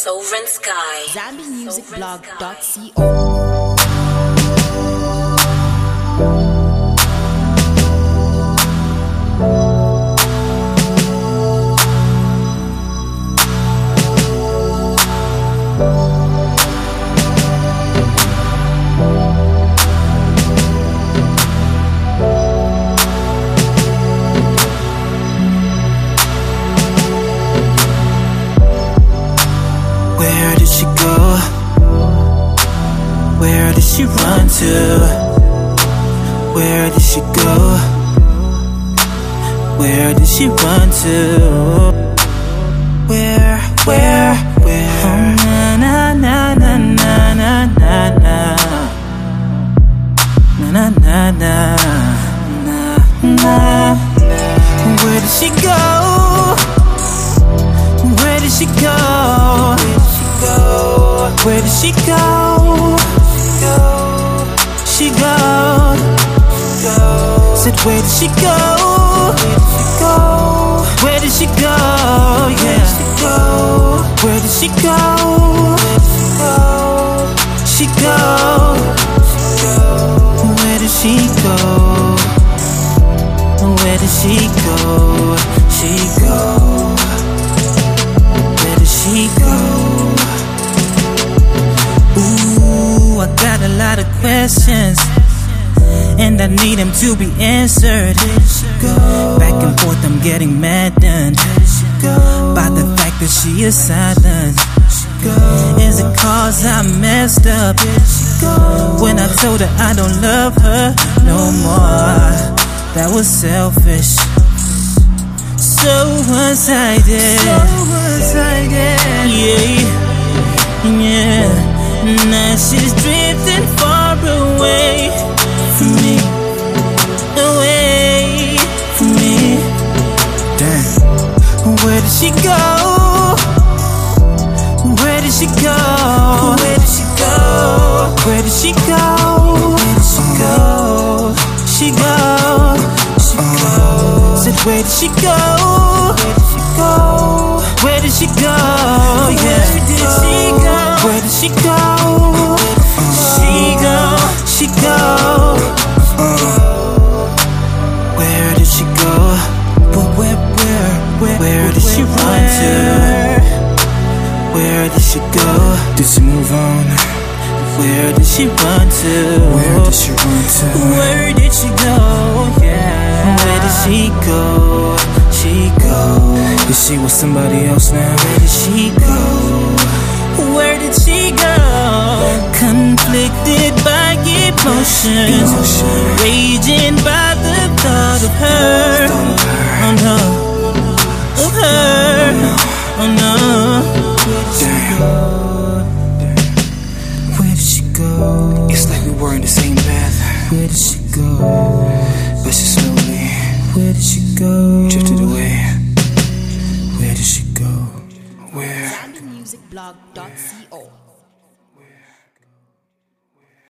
Sovereign Sky. ZambianMusicBlog.co. Where did she go? Where did she run to? Where did she go? Where did she run to? Where? Oh, na na na na na na na na na na na na. Where did she go? Where did she go? Where did she go? She go. Said where did she go? Where did she go? Yeah. Where did she go? She go. Where did she go? Where did she go? She go. Where did she go? Ooh, I got a lot of questions, and I need them to be answered. Back and forth, I'm getting maddened by the fact that she is silent. Is it cause I messed up when I told her I don't love her no more? That was selfish, so one-sided. Yeah. Now she's drifting far away from me, away from me. Damn. Where did she go? Where did she go? Where did she go? Where did she go? Where did she go? She go. She go. Said where did she go? Where did she go? Where did she go? Yeah. Where did she go? Where did she go? She go. She go. Where did she go? Where did she run to? Where did she go? Did she move on? Where did she run to? Where did she run to? Where did she go? Yeah. Where did she go? She go. Is she with somebody else now? Where did she go? Where did she go? Conflicted by emotions, raging by the thought of her. Oh no, of her. Oh no. Where did she go? It's like we were in the same path. Where did she go? But she slowly. Where did she go? Drifted away. Where did she go? Where? ZambianMusicBlog.co.